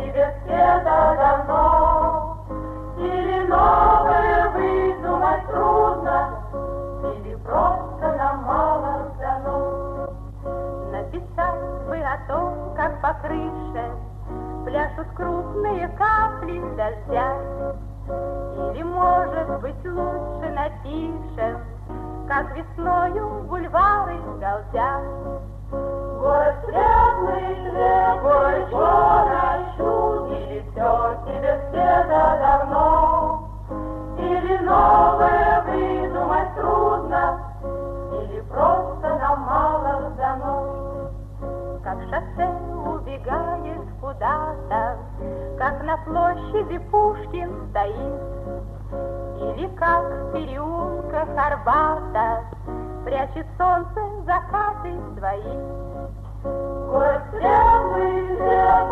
тебе света давно, или новое выдумать трудно, или просто нам мало дано. Написать бы о том, как по крыше пляшут крупные капли дождя, или, может быть, лучше напишем, как весною бульвары галдят. Город светлый свет, город черный чуд, или все тебе света давно, или новое выдумать трудно, или просто нам мало дано. Как шоссе убегает куда-то, как на площади Пушкин стоит, или как в переулках Арбата прячет солнце закаты свои. Город светлый свет,